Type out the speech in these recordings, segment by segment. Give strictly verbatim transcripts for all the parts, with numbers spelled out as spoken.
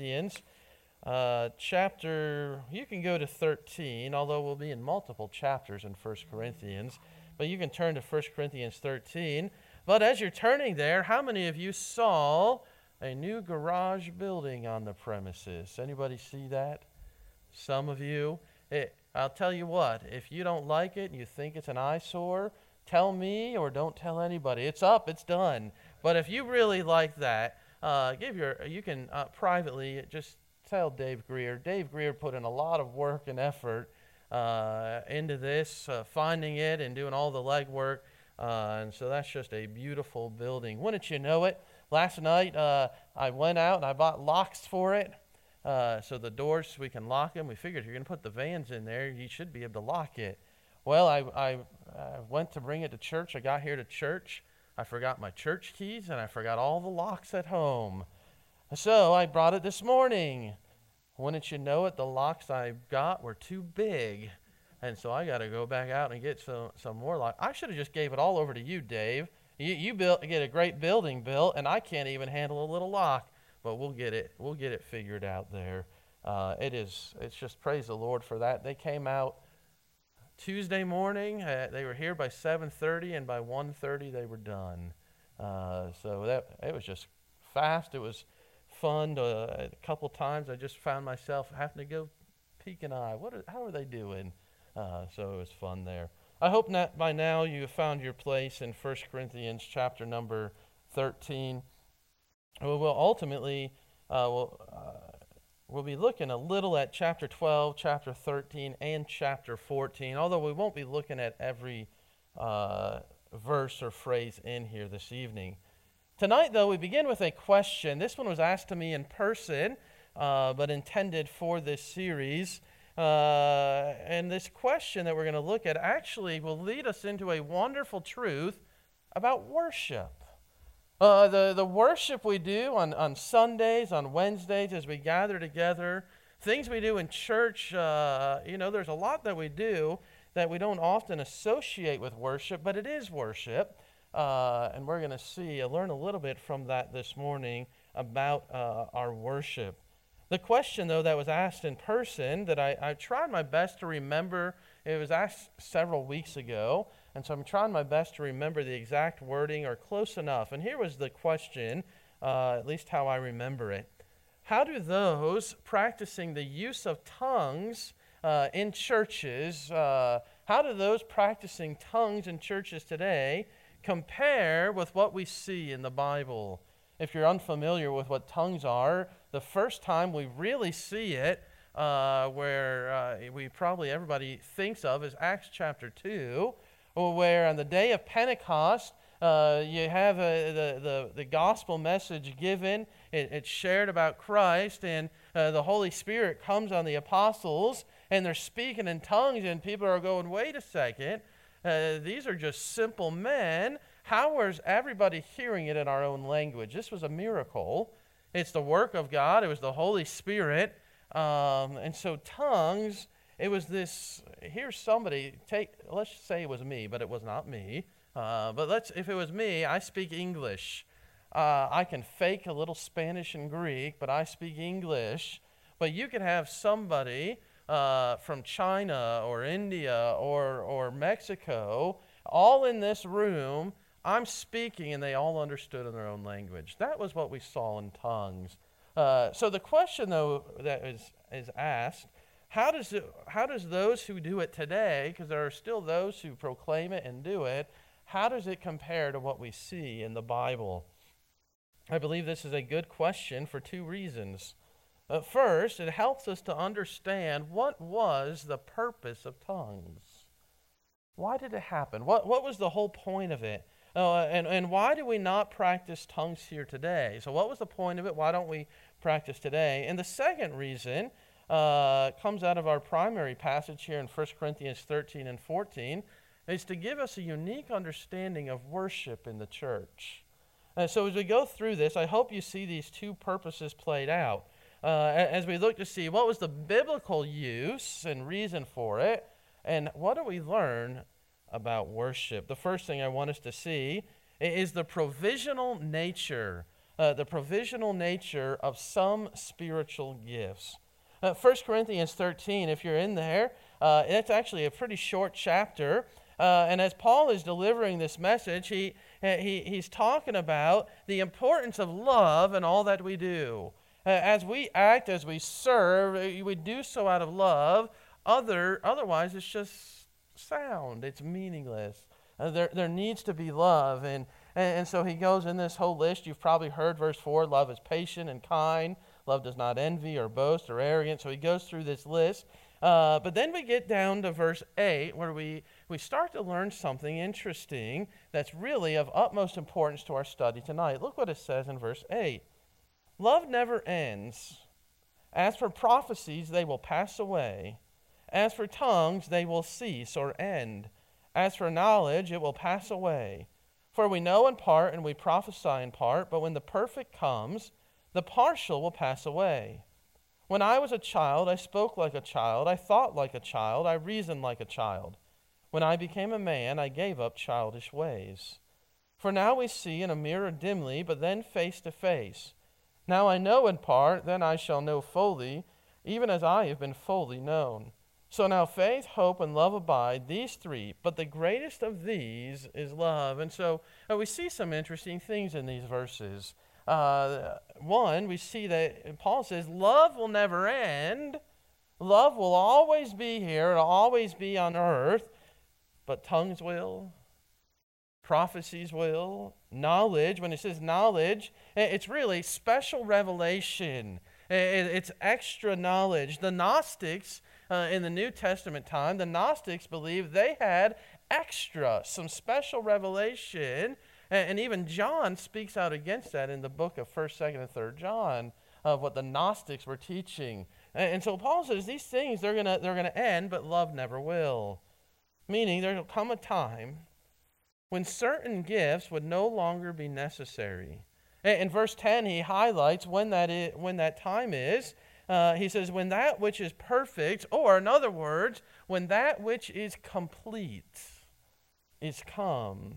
Corinthians, uh, chapter, you can go to thirteen, although we'll be in multiple chapters in First Corinthians, but you can turn to First Corinthians thirteen. But as you're turning there, how many of you saw a new garage building on the premises? Anybody see that? Some of you. It, I'll tell you what, if you don't like it and you think it's an eyesore, tell me or don't tell anybody. It's up, it's done. But if you really like that, uh, give your you can uh, privately just tell Dave Greer. Dave Greer put in a lot of work and effort uh, into this, uh, finding it and doing all the legwork. Uh, and so that's just a beautiful building. Wouldn't you know it? Last night uh, I went out and I bought locks for it. Uh, so the doors, we can lock them. We figured if you're going to put the vans in there, you should be able to lock it. Well, I, I, I went to bring it to church. I got here to church. I forgot my church keys, and I forgot all the locks at home. So I brought it this morning. Wouldn't you know it, the locks I got were too big. And so I got to go back out and get some, some more locks. I should have just gave it all over to you, Dave. You, you built, get a great building built, and I can't even handle a little lock. But we'll get it. We'll get it figured out there. Uh, it is. It's just praise the Lord for that. They came out Tuesday morning. Uh, they were here by seven thirty, and by one thirty they were done. Uh, so that it was just fast. It was fun. To, uh, a couple times I just found myself having to go peek an eye. What? Are, how are they doing? Uh, so it was fun there. I hope that by now you have found your place in First Corinthians chapter number thirteen. Well, we'll ultimately, uh, we'll, uh, we'll be looking a little at chapter twelve, chapter thirteen, and chapter fourteen, although we won't be looking at every uh, verse or phrase in here this evening. Tonight, though, we begin with a question. This one was asked to me in person, uh, but intended for this series. Uh, and this question that we're going to look at actually will lead us into a wonderful truth about worship. Uh, the, the worship we do on, on Sundays, on Wednesdays, as we gather together, things we do in church, uh, you know, there's a lot that we do that we don't often associate with worship, but it is worship. Uh, and we're going to see, uh, learn a little bit from that this morning about uh, our worship. The question, though, that was asked in person, that I, I tried my best to remember, it was asked several weeks ago, and so I'm trying my best to remember the exact wording or close enough. And here was the question, uh, at least how I remember it. How do those practicing the use of tongues uh, in churches, uh, how do those practicing tongues in churches today compare with what we see in the Bible? If you're unfamiliar with what tongues are, the first time we really see it, uh, where uh, we probably everybody thinks of, is Acts chapter two, where on the day of Pentecost, uh, you have a, the, the, the gospel message given, it, it's shared about Christ, and uh, the Holy Spirit comes on the apostles, and they're speaking in tongues, and people are going, wait a second, uh, these are just simple men. How is everybody hearing it in our own language? This was a miracle. It's the work of God. It was the Holy Spirit. Um, and so tongues, it was this, here's somebody, take, let's say it was me, but it was not me. Uh, but let's, if it was me, I speak English. Uh, I can fake a little Spanish and Greek, but I speak English. But you could have somebody uh, from China or India or, or Mexico all in this room. I'm speaking, and they all understood in their own language. That was what we saw in tongues. Uh, so the question, though, that is, is asked, how does it, how does those who do it today, because there are still those who proclaim it and do it, how does it compare to what we see in the Bible? I believe this is a good question for two reasons. Uh, first, it helps us to understand what was the purpose of tongues. Why did it happen? What, what was the whole point of it? Uh, and, and why do we not practice tongues here today? So what was the point of it? Why don't we practice today? And the second reason uh, comes out of our primary passage here in First Corinthians thirteen and fourteen, is to give us a unique understanding of worship in the church. Uh, so as we go through this, I hope you see these two purposes played out. Uh, as we look to see what was the biblical use and reason for it, and what do we learn about worship. The first thing I want us to see is the provisional nature. uh, the provisional nature of some spiritual gifts. Uh, First Corinthians thirteen, if you're in there, uh, it's actually a pretty short chapter. Uh, and as Paul is delivering this message, he, he he's talking about the importance of love in all that we do. Uh, as we act, as we serve, we do so out of love. Other, otherwise, it's just sound. It's meaningless. Uh, there, there needs to be love. And, and, and so he goes in this whole list. You've probably heard verse four, love is patient and kind. Love does not envy or boast or arrogant. So he goes through this list. Uh, but then we get down to verse eight, where we, we start to learn something interesting that's really of utmost importance to our study tonight. Look what it says in verse eight. Love never ends. As for prophecies, they will pass away. As for tongues, they will cease or end. As for knowledge, it will pass away. For we know in part and we prophesy in part, but when the perfect comes, the partial will pass away. When I was a child, I spoke like a child, I thought like a child, I reasoned like a child. When I became a man, I gave up childish ways. For now we see in a mirror dimly, but then face to face. Now I know in part, then I shall know fully, even as I have been fully known. So now faith, hope, and love abide, these three, but the greatest of these is love. And so uh, we see some interesting things in these verses. Uh, one, we see that Paul says, love will never end. Love will always be here. It'll always be on earth. But tongues will. Prophecies will. Knowledge, when it says knowledge, it's really special revelation. It's extra knowledge. The Gnostics uh, in the New Testament time, the Gnostics believed they had extra, some special revelation. And even John speaks out against that in the book of First, Second, and Third John of what the Gnostics were teaching. And so Paul says these things, they're gonna they're gonna end, but love never will. Meaning there will come a time when certain gifts would no longer be necessary. In verse ten, he highlights when that is, when that time is. Uh, he says, when that which is perfect, or in other words, when that which is complete is come.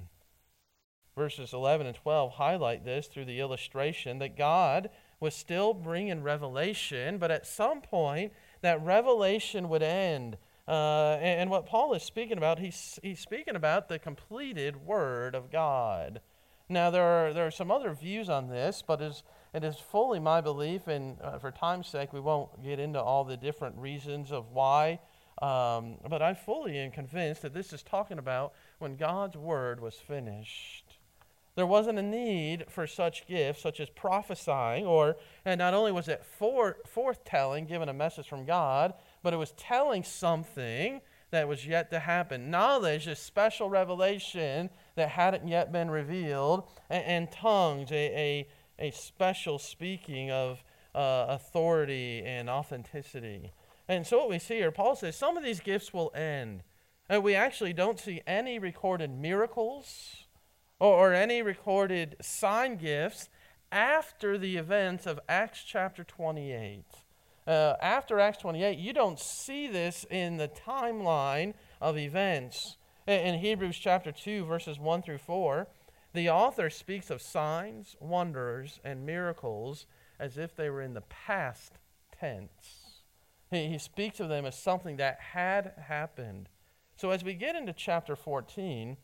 Verses eleven and twelve highlight this through the illustration that God was still bringing revelation, but at some point that revelation would end. Uh, and, and what Paul is speaking about, he's, he's speaking about the completed Word of God. Now, there are, there are some other views on this, but it is, it is fully my belief, and uh, for time's sake, we won't get into all the different reasons of why, um, but I fully am convinced that this is talking about when God's Word was finished. There wasn't a need for such gifts, such as prophesying, or, and not only was it for, forthtelling, giving a message from God, but it was telling something that was yet to happen. Knowledge is special revelation that hadn't yet been revealed, and, and tongues, a, a, a special speaking of uh, authority and authenticity. And so what we see here, Paul says some of these gifts will end. And we actually don't see any recorded miracles or, or any recorded sign gifts after the events of Acts chapter twenty-eight. Uh, after Acts twenty-eight, you don't see this in the timeline of events. In, in Hebrews chapter two, verses one through four, the author speaks of signs, wonders, and miracles as if they were in the past tense. He, he speaks of them as something that had happened. So as we get into chapter fourteen,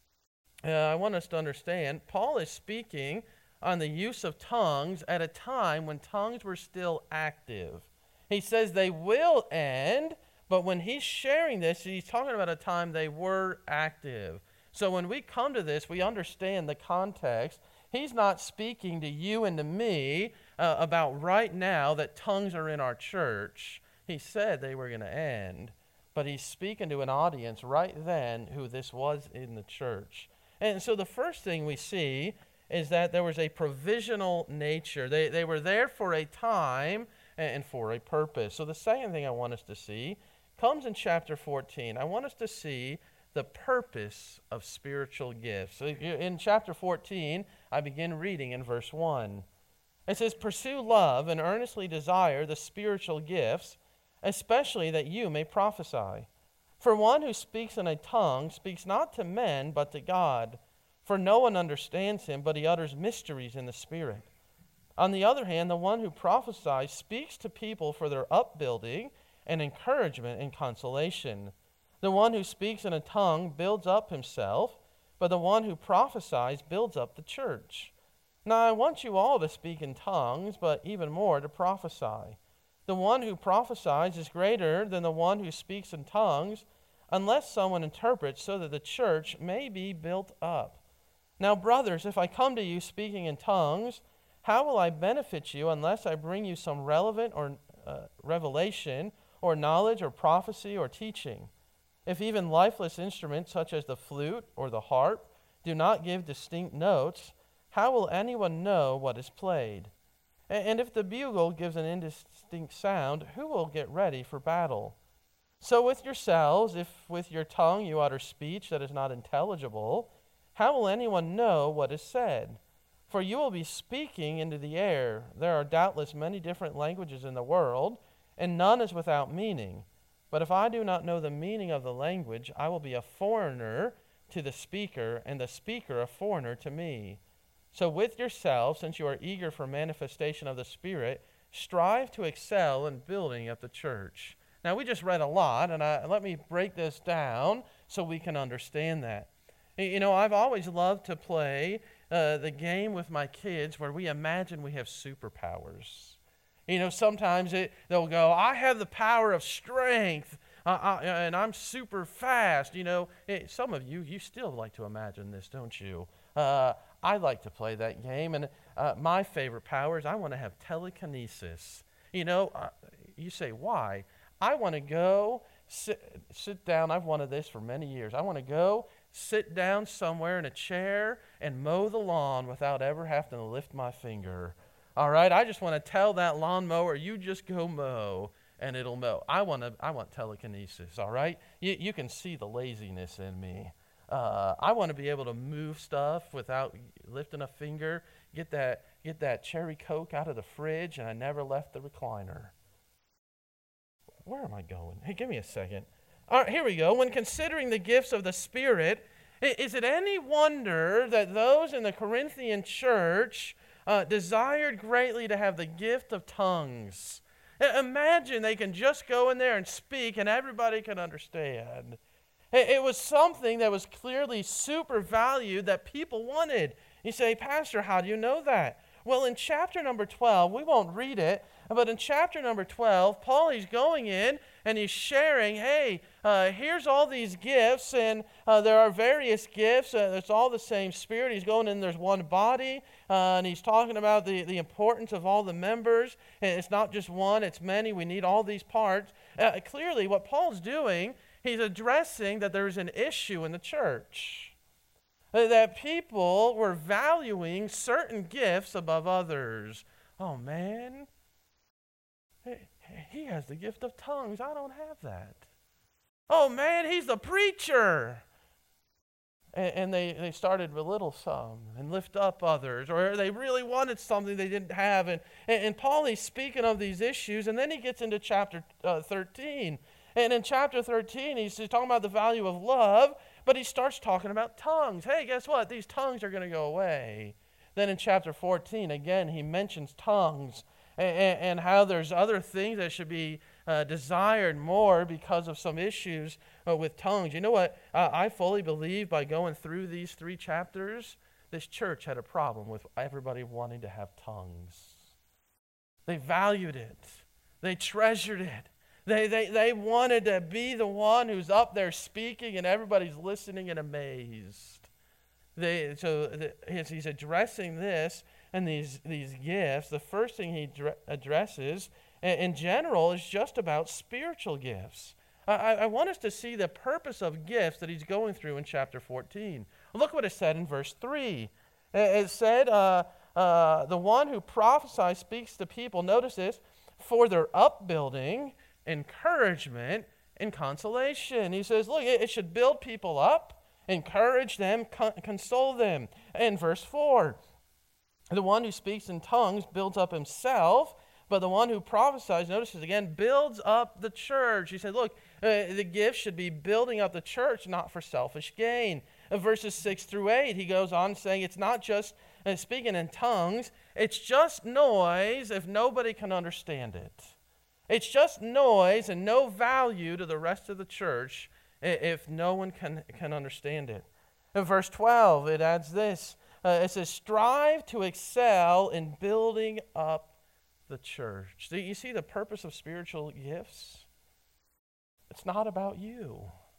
uh, I want us to understand, Paul is speaking on the use of tongues at a time when tongues were still active. He says they will end, but when he's sharing this, he's talking about a time they were active. So when we come to this, we understand the context. He's not speaking to you and to me uh, about right now that tongues are in our church. He said they were going to end, but he's speaking to an audience right then who this was in the church. And so the first thing we see is that there was a provisional nature. They, they were there for a time and for a purpose. So the second thing I want us to see comes in chapter fourteen. I want us to see the purpose of spiritual gifts. So in chapter fourteen, I begin reading in verse one. It says, "Pursue love and earnestly desire the spiritual gifts, especially that you may prophesy. For one who speaks in a tongue speaks not to men, but to God. For no one understands him, but he utters mysteries in the Spirit. On the other hand, the one who prophesies speaks to people for their upbuilding and encouragement and consolation. The one who speaks in a tongue builds up himself, but the one who prophesies builds up the church. Now I want you all to speak in tongues, but even more to prophesy. The one who prophesies is greater than the one who speaks in tongues, unless someone interprets, so that the church may be built up. Now, brothers, if I come to you speaking in tongues, how will I benefit you unless I bring you some relevant or uh, revelation or knowledge or prophecy or teaching? If even lifeless instruments such as the flute or the harp do not give distinct notes, how will anyone know what is played? And, and if the bugle gives an indistinct sound, who will get ready for battle? So with yourselves, if with your tongue you utter speech that is not intelligible, how will anyone know what is said? For you will be speaking into the air. There are doubtless many different languages in the world, and none is without meaning. But if I do not know the meaning of the language, I will be a foreigner to the speaker, and the speaker a foreigner to me. So with yourselves, since you are eager for manifestation of the Spirit, strive to excel in building up the church. Now, we just read a lot, and I, let me break this down so we can understand that. You know, I've always loved to play uh, the game with my kids where we imagine we have superpowers. You know, sometimes it, they'll go, I have the power of strength, uh, uh, and I'm super fast. You know, it, some of you, you still like to imagine this, don't you? Uh, I like to play that game, and uh, my favorite power is I want to have telekinesis. You know, uh, you say, why? I want to go sit, sit down. I've wanted this for many years. I want to go sit down somewhere in a chair and mow the lawn without ever having to lift my finger. All right, I just want to tell that lawnmower, you just go mow, and it'll mow. I want to. I want telekinesis. All right, you you can see the laziness in me. Uh, I want to be able to move stuff without lifting a finger. Get that get that cherry Coke out of the fridge, and I never left the recliner. Where am I going? Hey, give me a second. All right, here we go. When considering the gifts of the Spirit, is it any wonder that those in the Corinthian church uh, desired greatly to have the gift of tongues? Imagine they can just go in there and speak and everybody can understand. It was something that was clearly super valued that people wanted. You say, Pastor, how do you know that? Well, in chapter number twelve, we won't read it, but in chapter number twelve, Paul, he's going in and he's sharing, hey, uh, here's all these gifts, and uh, there are various gifts. Uh, it's all the same Spirit. He's going in, there's one body, uh, and he's talking about the, the importance of all the members. And it's not just one, it's many. We need all these parts. Uh, clearly, what Paul's doing, he's addressing that there's an issue in the church. That people were valuing certain gifts above others. Oh, man, he has the gift of tongues. I don't have that. Oh, man, he's the preacher. And, and they, they started belittle some and lift up others, or they really wanted something they didn't have. And, and, and Paul, he's speaking of these issues, and then he gets into chapter uh, thirteen. And in chapter thirteen, he's talking about the value of love, but he starts talking about tongues. Hey, guess what? These tongues are going to go away. Then in chapter fourteen, again, he mentions tongues and, and how there's other things that should be uh, desired more because of some issues uh, with tongues. You know what? Uh, I fully believe by going through these three chapters, this church had a problem with everybody wanting to have tongues. They valued it. They treasured it. They, they, they wanted to be the one who's up there speaking and everybody's listening and amazed. They, so the, as he's addressing this and these, these gifts, the first thing he dre- addresses in, in general is just about spiritual gifts. I, I want us to see the purpose of gifts that he's going through in chapter fourteen. Look what it said in verse three. It said, uh, uh, the one who prophesies speaks to people, notice this, for their upbuilding, encouragement, and consolation. He says, look, it, it should build people up, encourage them, con- console them. In verse four, the one who speaks in tongues builds up himself, but the one who prophesies, notice this again, builds up the church. He said, look, uh, the gift should be building up the church, not for selfish gain. In verses six through eight, he goes on saying it's not just and speaking in tongues, it's just noise if nobody can understand it. It's just noise and no value to the rest of the church if no one can, can understand it. In verse twelve, it adds this. Uh, it says, strive to excel in building up the church. Do you see the purpose of spiritual gifts? It's not about you.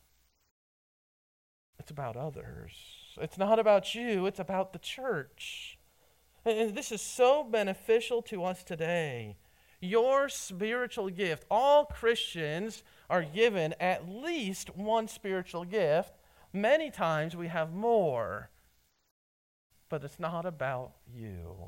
It's about others. It's not about you. It's about the church. And this is so beneficial to us today. Your spiritual gift. All Christians are given at least one spiritual gift. Many times we have more. But it's not about you.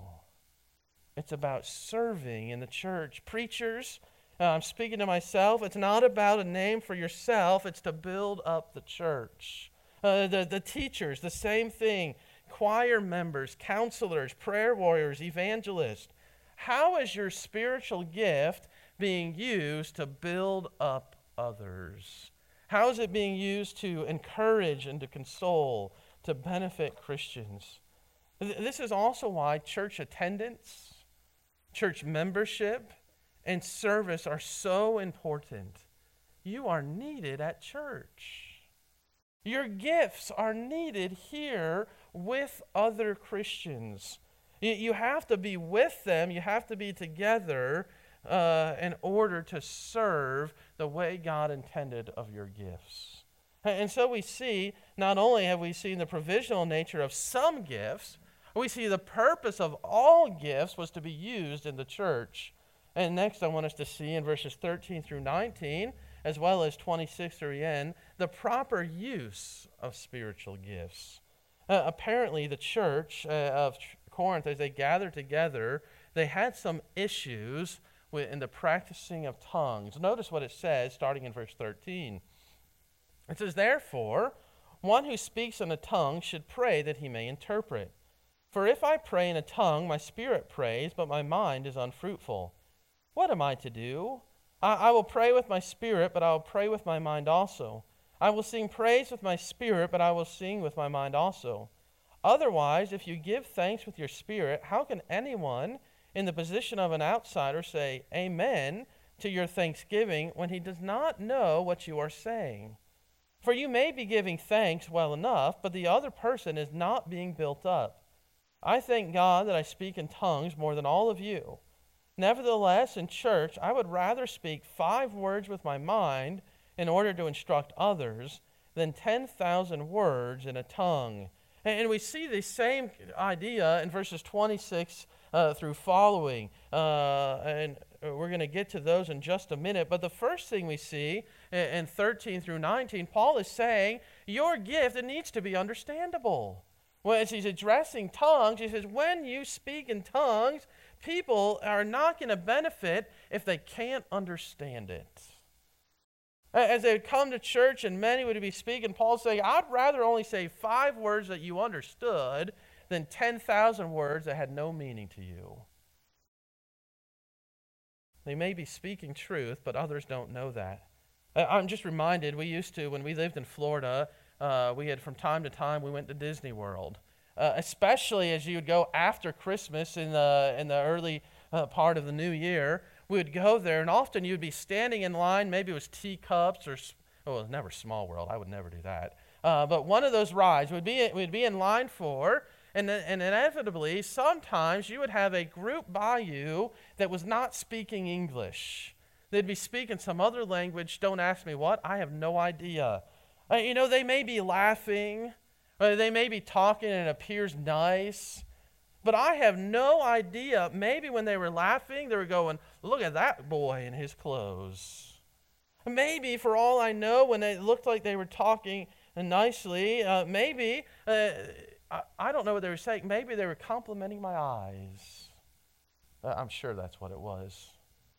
It's about serving in the church. Preachers, uh, I'm speaking to myself, it's not about a name for yourself. It's to build up the church. Uh, the, the teachers, the same thing. Choir members, counselors, prayer warriors, evangelists. How is your spiritual gift being used to build up others? How is it being used to encourage and to console, to benefit Christians? This is also why church attendance, church membership, and service are so important. You are needed at church. Your gifts are needed here with other Christians. You have to be with them. You have to be together uh, in order to serve the way God intended of your gifts. And so we see, not only have we seen the provisional nature of some gifts, we see the purpose of all gifts was to be used in the church. And next I want us to see in verses thirteen through nineteen, as well as twenty-six through the end, the proper use of spiritual gifts. Uh, apparently the church uh, of Corinth, as they gathered together, they had some issues with, in the practicing of tongues. Notice what it says, starting in verse thirteen. It says, therefore, one who speaks in a tongue should pray that he may interpret. For if I pray in a tongue, my spirit prays, but my mind is unfruitful. What am I to do? I, I will pray with my spirit, but I will pray with my mind also. I will sing praise with my spirit, but I will sing with my mind also. Otherwise, if you give thanks with your spirit, how can anyone in the position of an outsider say, Amen, to your thanksgiving when he does not know what you are saying? For you may be giving thanks well enough, but the other person is not being built up. I thank God that I speak in tongues more than all of you. Nevertheless, in church, I would rather speak five words with my mind in order to instruct others than ten thousand words in a tongue. And we see the same idea in verses twenty-six uh, through following. Uh, and we're going to get to those in just a minute. But the first thing we see in thirteen through nineteen, Paul is saying, your gift, it needs to be understandable. Well, as he's addressing tongues, he says, when you speak in tongues, people are not going to benefit if they can't understand it. As they would come to church and many would be speaking, Paul's saying, I'd rather only say five words that you understood than ten thousand words that had no meaning to you. They may be speaking truth, but others don't know that. I'm just reminded, we used to, when we lived in Florida, uh, we had from time to time, we went to Disney World. Uh, especially as you would go after Christmas in the, in the early uh, part of the new year, we would go there, and often you'd be standing in line. Maybe it was teacups or, oh, it was never Small World. I would never do that. Uh, but one of those rides we'd be, we'd be in line for, and, and inevitably, sometimes you would have a group by you that was not speaking English. They'd be speaking some other language. Don't ask me what. I have no idea. Uh, you know, they may be laughing, or they may be talking and it appears nice, but I have no idea. Maybe when they were laughing, they were going, look at that boy in his clothes. Maybe, for all I know, when it looked like they were talking nicely, uh, maybe, uh, I, I don't know what they were saying. Maybe they were complimenting my eyes. Uh, I'm sure that's what it was.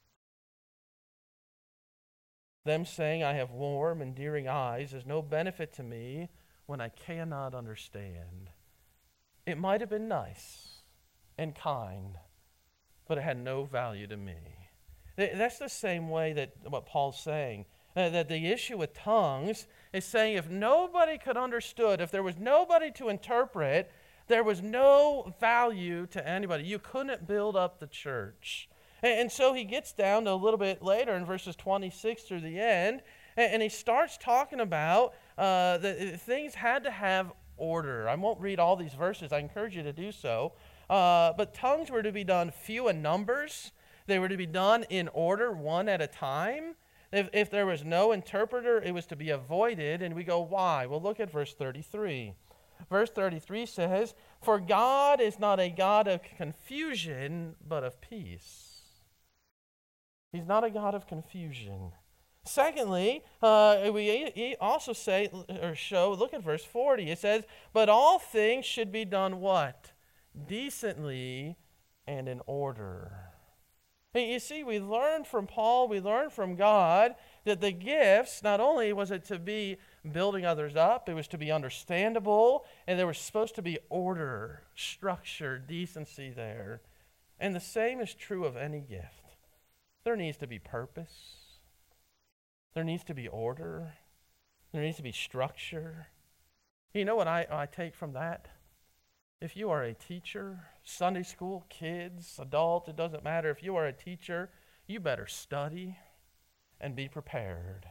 Them saying I have warm, endearing eyes is no benefit to me when I cannot understand. It might have been nice and kind, but it had no value to me. That's the same way that what Paul's saying, uh, that the issue with tongues is saying if nobody could understood, if there was nobody to interpret, There was no value to anybody. You couldn't build up the church. And, and so he gets down to a little bit later in verses twenty-six through the end, and, and he starts talking about uh, that things had to have order. I won't read all these verses. I encourage you to do so. Uh, but tongues were to be done few in numbers. They were to be done in order, one at a time. If, if there was no interpreter, it was to be avoided. And we go, why? Well, look at verse thirty-three. Verse thirty-three says, "For God is not a God of confusion, but of peace." He's not a God of confusion. Secondly, uh, we also say or show, look at verse forty. It says, "But all things should be done" what? "Decently and in order." Hey, you see, we learned from Paul, we learned from God that the gifts, not only was it to be building others up, it was to be understandable, and there was supposed to be order, structure, decency there. And the same is true of any gift. There needs to be purpose. There needs to be order. There needs to be structure. You know what I, I take from that? If you are a teacher, Sunday school, kids, adult, it doesn't matter. If you are a teacher, you better study and be prepared.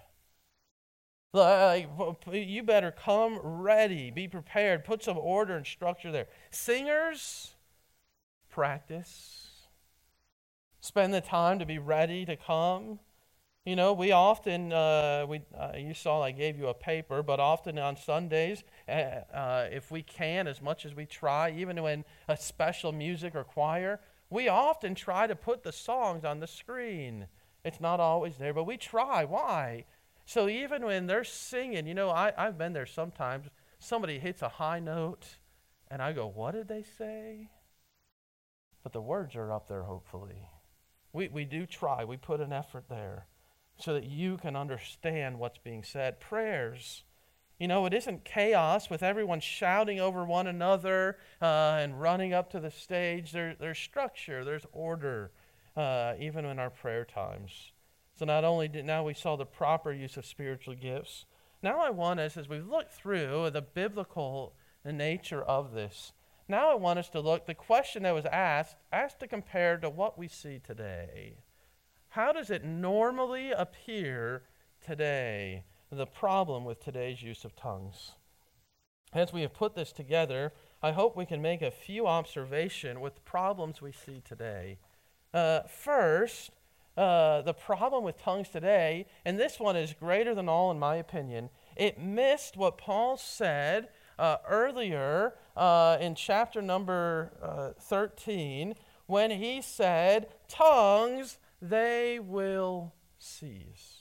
Like, you better come ready, be prepared, put some order and structure there. Singers, practice. Spend the time to be ready to come. You know, we often, uh, we uh, you saw I gave you a paper, but often on Sundays, uh, uh, if we can, as much as we try, even when a special music or choir, we often try to put the songs on the screen. It's not always there, but we try. Why? So even when they're singing, you know, I, I've been there sometimes, somebody hits a high note, and I go, what did they say? But the words are up there, hopefully. We, we do try. We put an effort there, so that you can understand what's being said. Prayers. You know, it isn't chaos with everyone shouting over one another uh, and running up to the stage. There, there's structure, there's order, uh, even in our prayer times. So not only did now we saw the proper use of spiritual gifts, now I want us, as we look through the biblical nature of this, now I want us to look, the question that was asked, asked to compare to what we see today. How does it normally appear today, the problem with today's use of tongues? As we have put this together, I hope we can make a few observations with problems we see today. Uh, first, uh, the problem with tongues today, and this one is greater than all in my opinion, it missed what Paul said uh, earlier uh, in chapter number uh, thirteen, when he said, tongues, they will cease.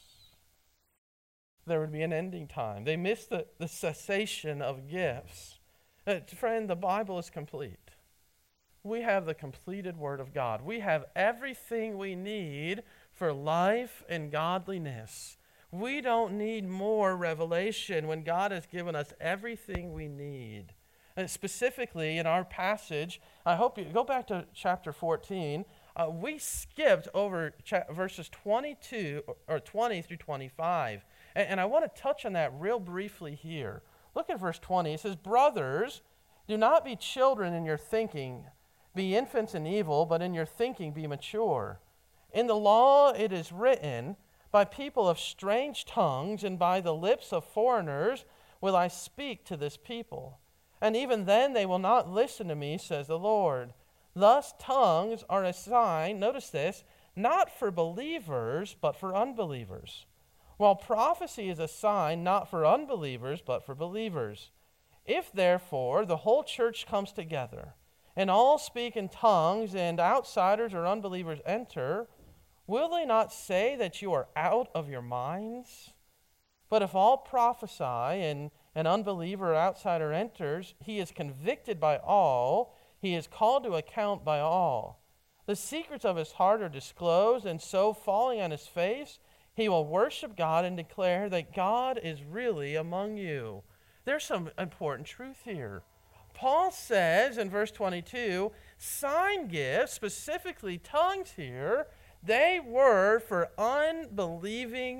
There would be an ending time. They missed the, the cessation of gifts. Uh, friend, the Bible is complete. We have the completed Word of God. We have everything we need for life and godliness. We don't need more revelation when God has given us everything we need. And specifically in our passage, I hope you go back to chapter fourteen. Uh, we skipped over cha- verses twenty-two or twenty through twenty-five. And, and I want to touch on that real briefly here. Look at verse twenty. It says, brothers, do not be children in your thinking. Be infants in evil, but in your thinking be mature. In the law it is written, by people of strange tongues and by the lips of foreigners will I speak to this people. And even then they will not listen to me, says the Lord. Thus tongues are a sign, notice this, not for believers, but for unbelievers. While prophecy is a sign not for unbelievers, but for believers. If therefore the whole church comes together, and all speak in tongues, and outsiders or unbelievers enter, will they not say that you are out of your minds? But if all prophesy, and an unbeliever or outsider enters, he is convicted by all, he is called to account by all. The secrets of his heart are disclosed, and so falling on his face, he will worship God and declare that God is really among you. There's some important truth here. Paul says in verse twenty-two, sign gifts, specifically tongues here, they were for unbelieving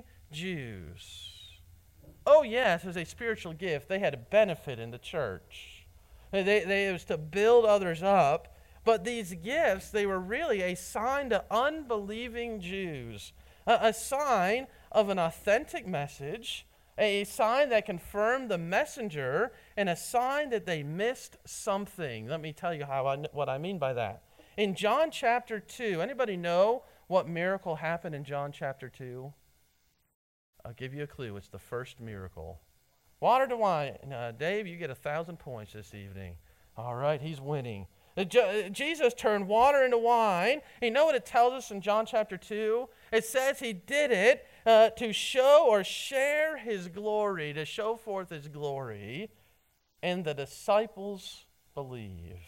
Jews. Oh yes, as a spiritual gift, they had a benefit in the church. They, they, it was to build others up. But these gifts, they were really a sign to unbelieving Jews, a, a sign of an authentic message, a sign that confirmed the messenger, and a sign that they missed something. Let me tell you how I, what I mean by that. In John chapter two, anybody know what miracle happened in John chapter two? I'll give you a clue. It's the first miracle. Water to wine. Uh, Dave, you get a thousand points this evening. All right, he's winning. Uh, Je- Jesus turned water into wine. You know what it tells us in John chapter two? It says he did it uh, to show or share his glory, to show forth his glory, and the disciples believed.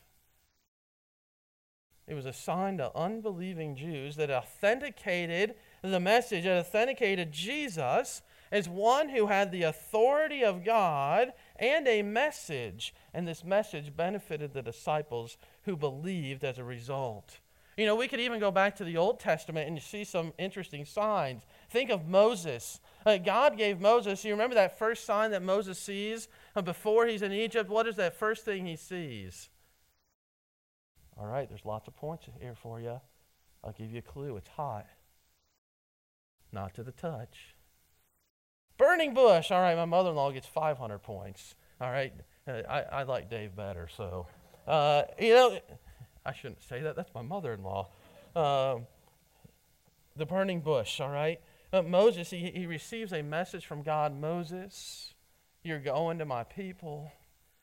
It was a sign to unbelieving Jews that authenticated the message, that authenticated Jesus as one who had the authority of God and a message. And this message benefited the disciples who believed as a result. You know, we could even go back to the Old Testament and you see some interesting signs. Think of Moses. Uh, God gave Moses, you remember that first sign that Moses sees uh, before he's in Egypt? What is that first thing he sees? All right, there's lots of points here for you. I'll give you a clue. It's hot. Not to the touch. Burning bush. All right, my mother-in-law gets five hundred points. All right, uh, I, I like Dave better. So, uh, you know, I shouldn't say that. That's my mother-in-law. Um, the burning bush, all right? Uh, Moses, he, he receives a message from God. Moses, you're going to my people.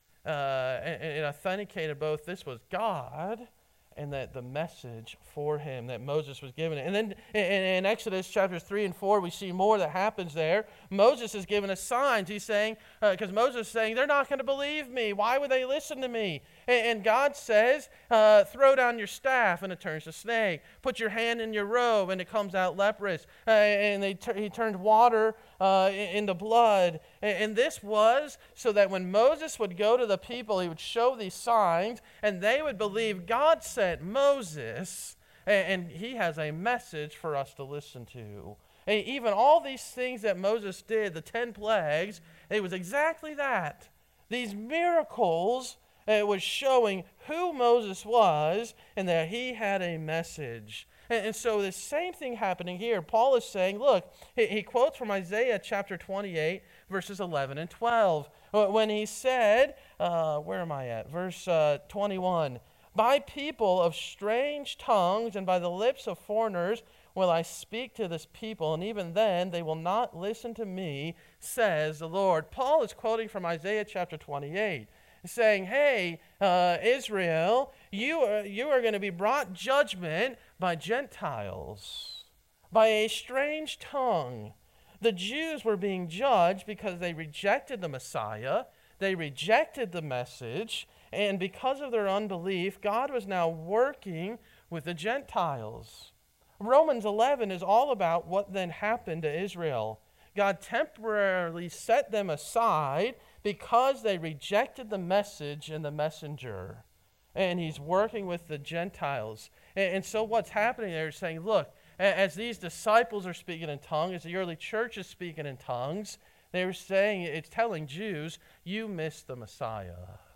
Uh, and, and it authenticated both this was God and that the message for him that Moses was given. And then in, in Exodus chapters three and four, we see more that happens there. Moses is given us signs. He's saying, because uh, Moses is saying, they're not going to believe me. Why would they listen to me? And, and God says, uh, throw down your staff and it turns to snake. Put your hand in your robe and it comes out leprous. Uh, and they t- he turned water uh, into blood. And, and this was so that when Moses would go to the people, he would show these signs and they would believe God said, Moses, and he has a message for us to listen to. And even all these things that Moses did, the ten plagues, it was exactly that. These miracles, it was showing who Moses was and that he had a message. And, and so the same thing happening here. Paul is saying, look, he, he quotes from Isaiah chapter twenty-eight, verses eleven and twelve, when he said, uh, where am I at? Verse uh, twenty-one, by people of strange tongues and by the lips of foreigners will I speak to this people, and even then they will not listen to me, says the Lord. Paul is quoting from Isaiah chapter twenty-eight, saying, hey, uh, Israel, you are, you are going to be brought judgment by Gentiles, by a strange tongue. The Jews were being judged because they rejected the Messiah, they rejected the message, and because of their unbelief, God was now working with the Gentiles. Romans eleven is all about what then happened to Israel. God temporarily set them aside because they rejected the message and the messenger. And he's working with the Gentiles. And, and so what's happening there is saying, look, as these disciples are speaking in tongues, as the early church is speaking in tongues, they were saying, it's telling Jews, you missed the Messiah.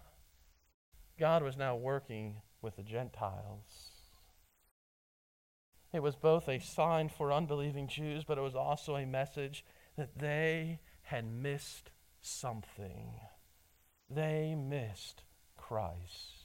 God was now working with the Gentiles. It was both a sign for unbelieving Jews, but it was also a message that they had missed something. They missed Christ.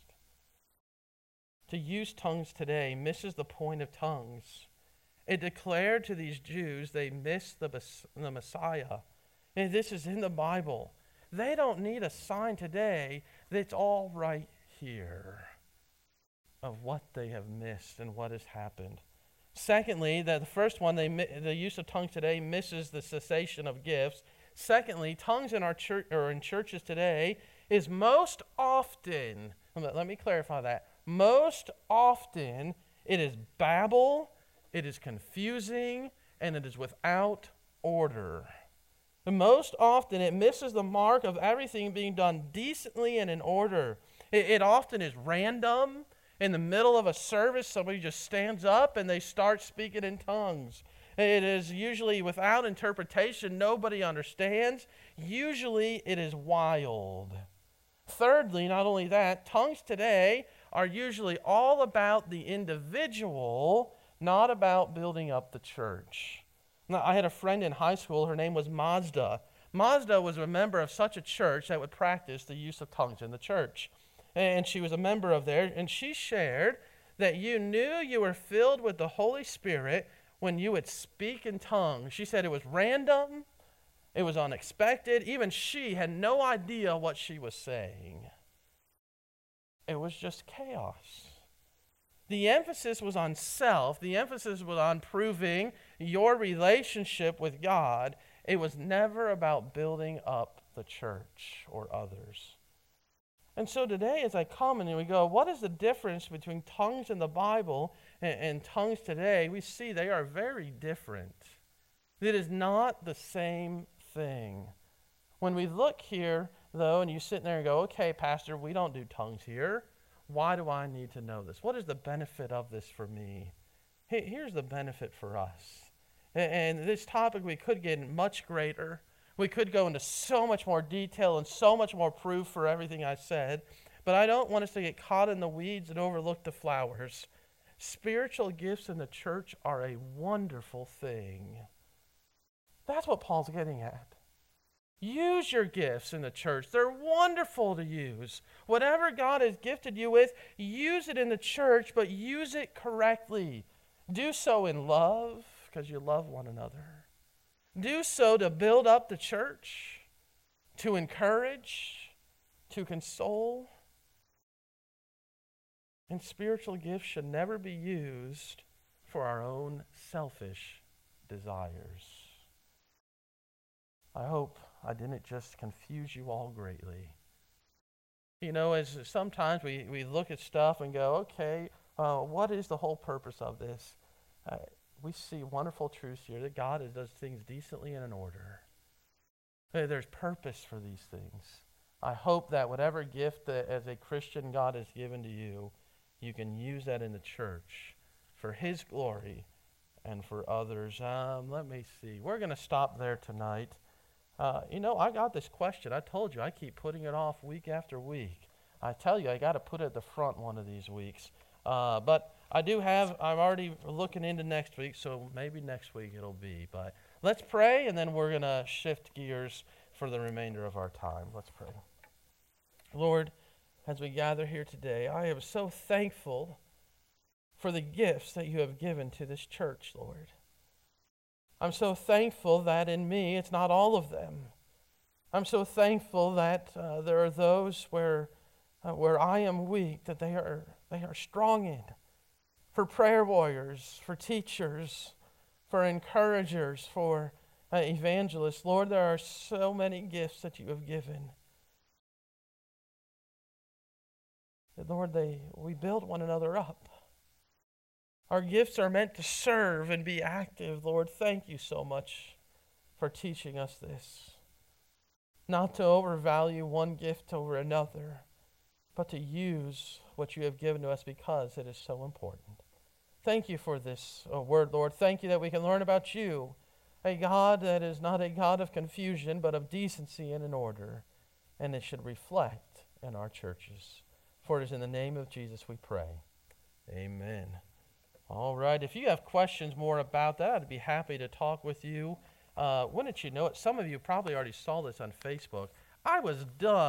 To use tongues today misses the point of tongues. It declared to these Jews they missed the, the Messiah. And this is in the Bible. They don't need a sign today that's all right here of what they have missed and what has happened. Secondly, that the first one, they, the use of tongues today misses the cessation of gifts. Secondly, tongues in our church or in churches today is most often, let me clarify that, most often it is babble, it is confusing, and it is without order. And most often it misses the mark of everything being done decently and in order. It, it often is random. In the middle of a service, somebody just stands up and they start speaking in tongues. It is usually without interpretation. Nobody understands. Usually it is wild. Thirdly, not only that, tongues today are usually all about the individual, not about building up the church. Now, I had a friend in high school, her name was Mazda. Mazda was a member of such a church that would practice the use of tongues in the church. And she was a member of there, and she shared that you knew you were filled with the Holy Spirit when you would speak in tongues. She said it was random, it was unexpected. Even she had no idea what she was saying. It was just chaos. The emphasis was on self. The emphasis was on proving your relationship with God. It was never about building up the church or others. And so today, as I come and we go, what is the difference between tongues in the Bible and, and tongues today? We see they are very different. It is not the same thing. When we look here, though, and you sit there and go, okay, Pastor, we don't do tongues here. Why do I need to know this? What is the benefit of this for me? Hey, here's the benefit for us. And, and this topic we could get much greater. We could go into so much more detail and so much more proof for everything I said. But I don't want us to get caught in the weeds and overlook the flowers. Spiritual gifts in the church are a wonderful thing. That's what Paul's getting at. Use your gifts in the church. They're wonderful to use. Whatever God has gifted you with, use it in the church, but use it correctly. Do so in love, because you love one another. Do so to build up the church, to encourage, to console. And spiritual gifts should never be used for our own selfish desires. I hope I didn't just confuse you all greatly. You know, as sometimes we, we look at stuff and go, okay, uh, what is the whole purpose of this? Uh, we see wonderful truths here that God does things decently and in order. There's purpose for these things. I hope that whatever gift that as a Christian God has given to you, you can use that in the church for His glory and for others. Um, let me see. We're going to stop there tonight. Uh, you know, I got this question. I told you I keep putting it off week after week. I tell you, I got to put it at the front one of these weeks. Uh, but I do have, I'm already looking into next week, so maybe next week it'll be. But let's pray, and then we're going to shift gears for the remainder of our time. Let's pray. Lord, as we gather here today, I am so thankful for the gifts that you have given to this church, Lord. I'm so thankful that in me, it's not all of them. I'm so thankful that uh, there are those where uh, where I am weak, that they are they are strong in. For prayer warriors, for teachers, for encouragers, for uh, evangelists. Lord, there are so many gifts that you have given. That, Lord, they we build one another up. Our gifts are meant to serve and be active. Lord, thank you so much for teaching us this. Not to overvalue one gift over another, but to use what you have given to us because it is so important. Thank you for this uh, word, Lord. Thank you that we can learn about you, a God that is not a God of confusion, but of decency and in order, and it should reflect in our churches. For it is in the name of Jesus we pray. Amen. All right, if you have questions more about that, I'd be happy to talk with you. Uh, wouldn't you know it? Some of you probably already saw this on Facebook. I was done.